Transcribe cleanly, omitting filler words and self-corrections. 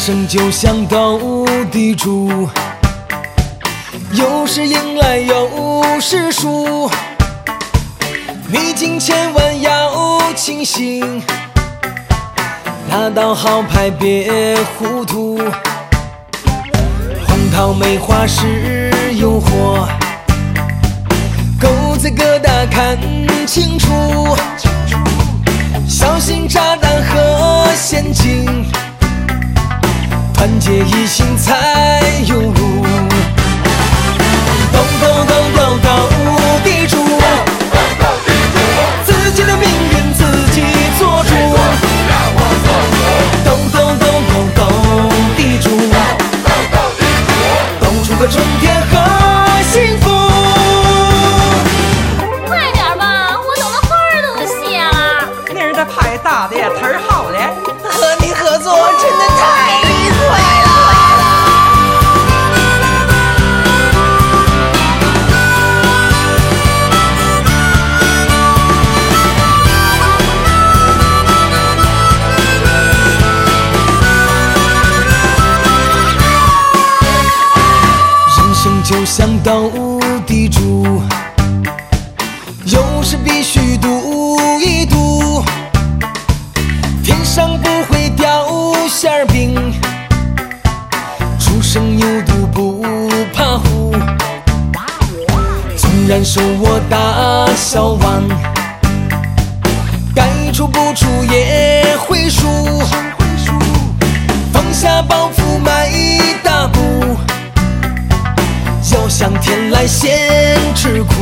生就像斗地主，有时赢来有时输，你金千万要清醒，拿到好牌别糊涂。红桃梅花是诱惑，狗子疙瘩看清楚，小心炸弹和陷阱，团结一心才有路。斗地主，自己的命运自己做主。斗地主，斗出个春天和幸福。 快点吧，我等的花儿都谢了。 那人这牌打的也忒好了， 和你合作真的太愉快了。 就像斗地主，有时必须赌一赌，天上不会掉馅饼，初生牛犊不怕虎。纵然手握大小碗，该出不出也会输，放下包袱迈大步，要向天来献持股。